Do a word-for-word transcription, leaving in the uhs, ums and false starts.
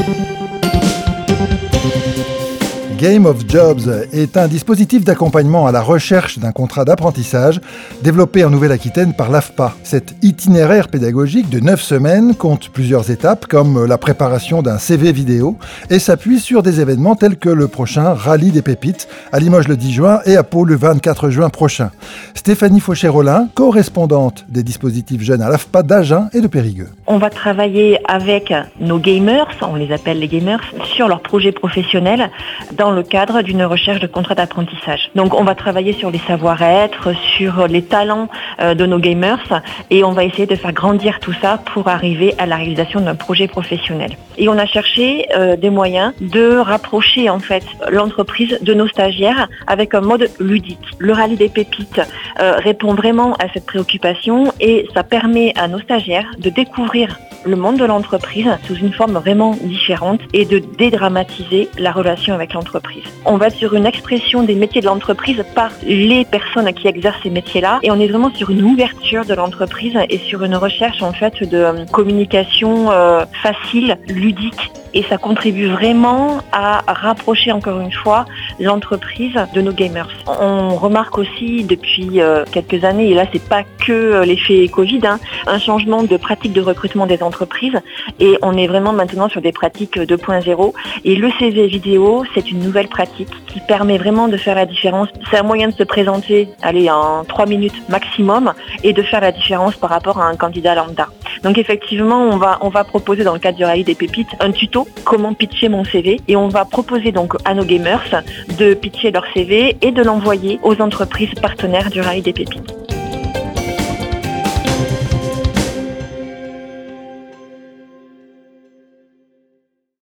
Game of Jobs est un dispositif d'accompagnement à la recherche d'un contrat d'apprentissage développé en Nouvelle-Aquitaine par l'A F P A. Cet itinéraire pédagogique de neuf semaines compte plusieurs étapes comme la préparation d'un C V vidéo et s'appuie sur des événements tels que le prochain Rallye des Pépites à Limoges le dix juin et à Pau le vingt-quatre juin prochain. Stéphanie Fauché-Rollin, correspondante des dispositifs jeunes à l'A F P A d'Agen et de Périgueux. On va travailler avec nos gamers, on les appelle les gamers, sur leurs projets professionnels dans le cadre d'une recherche de contrat d'apprentissage. Donc on va travailler sur les savoir-être, sur les talents de nos gamers et on va essayer de faire grandir tout ça pour arriver à la réalisation d'un projet professionnel. Et on a cherché euh, des moyens de rapprocher en fait l'entreprise de nos stagiaires avec un mode ludique. Le Rallye des Pépites euh, répond vraiment à cette préoccupation et ça permet à nos stagiaires de découvrir le monde de l'entreprise sous une forme vraiment différente et de dédramatiser la relation avec l'entreprise. On va sur une expression des métiers de l'entreprise par les personnes qui exercent ces métiers-là et on est vraiment sur une ouverture de l'entreprise et sur une recherche en fait de communication euh, facile, ludique. Et ça contribue vraiment à rapprocher encore une fois l'entreprise de nos gamers. On remarque aussi depuis euh, quelques années, et là c'est pas que l'effet Covid, hein, un changement de pratique de recrutement des entreprises et on est vraiment maintenant sur des pratiques deux point zéro et le C V vidéo c'est une nouvelle pratique qui permet vraiment de faire la différence. C'est un moyen de se présenter allez, en trois minutes maximum et de faire la différence par rapport à un candidat lambda. Donc effectivement on va, on va proposer dans le cadre du Rallye des Pépites un tuto comment pitcher mon C V et on va proposer donc à nos gamers de pitcher leur C V et de l'envoyer aux entreprises partenaires du Rallye des Pépites.